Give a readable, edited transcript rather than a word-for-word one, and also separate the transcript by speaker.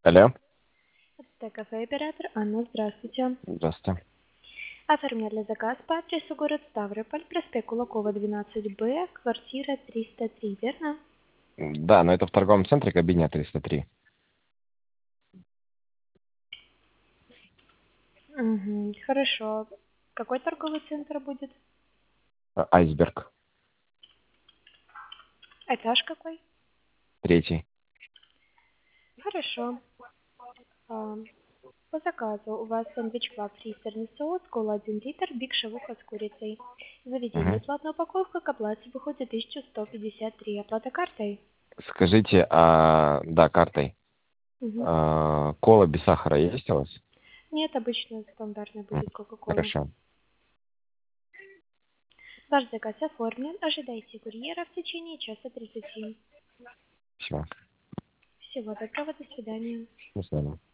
Speaker 1: Алло.
Speaker 2: Это кафе «Оператор». Анна, здравствуйте.
Speaker 1: Здравствуйте.
Speaker 2: Оформляли заказ по адресу город Ставрополь, проспект Кулакова, 12Б, квартира 303, верно?
Speaker 1: Да, но это в торговом центре кабинет 303.
Speaker 2: Угу, хорошо. Какой торговый центр будет?
Speaker 1: Айсберг.
Speaker 2: Этаж какой?
Speaker 1: 3.
Speaker 2: Хорошо. А, По заказу у вас сэндвич клаб фристерный соус, кола 1 литр, биг шавуха с курицей. Заведение
Speaker 1: Угу.
Speaker 2: платная упаковка, к оплате выходит 1153. Оплата картой?
Speaker 1: Скажите, да, картой.
Speaker 2: Угу.
Speaker 1: Кола без сахара есть у вас?
Speaker 2: Нет, обычно стандартная
Speaker 1: М,
Speaker 2: будет кока-кола.
Speaker 1: Хорошо.
Speaker 2: Ваш заказ оформлен. Ожидайте курьера в течение часа 30.
Speaker 1: Все.
Speaker 2: Всего доброго, до свидания.
Speaker 1: До свидания.